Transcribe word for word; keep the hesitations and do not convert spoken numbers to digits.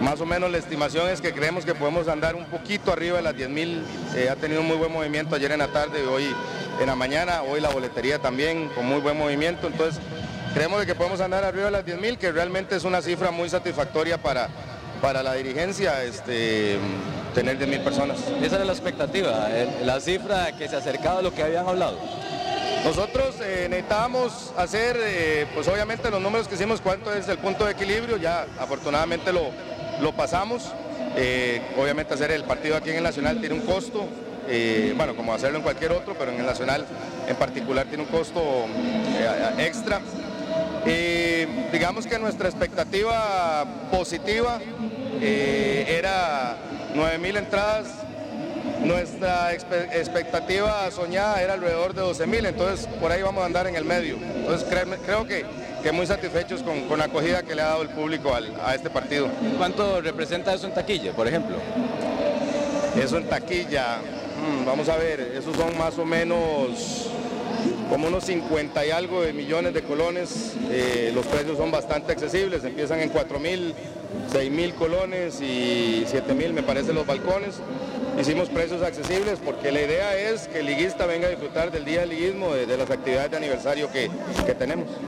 más o menos la estimación es que creemos que podemos andar un poquito arriba de las diez mil, eh, ha tenido un muy buen movimiento ayer en la tarde y hoy en la mañana, hoy la boletería también con muy buen movimiento, entonces creemos de que podemos andar arriba de las diez mil, que realmente es una cifra muy satisfactoria para, para la dirigencia, este, tener diez mil personas. Esa era la expectativa, la cifra que se acercaba a lo que habían hablado. Nosotros eh, necesitábamos hacer, eh, pues obviamente los números que hicimos, cuánto es el punto de equilibrio, ya afortunadamente lo, lo pasamos. Eh, obviamente hacer el partido aquí en el Nacional tiene un costo, eh, bueno, como hacerlo en cualquier otro, pero en el Nacional en particular tiene un costo eh, extra. Eh, digamos que nuestra expectativa positiva eh, era nueve mil entradas. Nuestra expectativa soñada era alrededor de doce mil, entonces por ahí vamos a andar en el medio. Entonces creo, creo que, que muy satisfechos con, con la acogida que le ha dado el público al, a este partido. ¿Cuánto representa eso en taquilla, por ejemplo? Eso en taquilla, hmm, vamos a ver, esos son más o menos como unos cincuenta y algo de millones de colones. Eh, los precios son bastante accesibles, empiezan en cuatro mil, seis mil colones y siete mil me parece los balcones. Hicimos precios accesibles porque la idea es que el liguista venga a disfrutar del día del liguismo, de, de las actividades de aniversario que, que tenemos.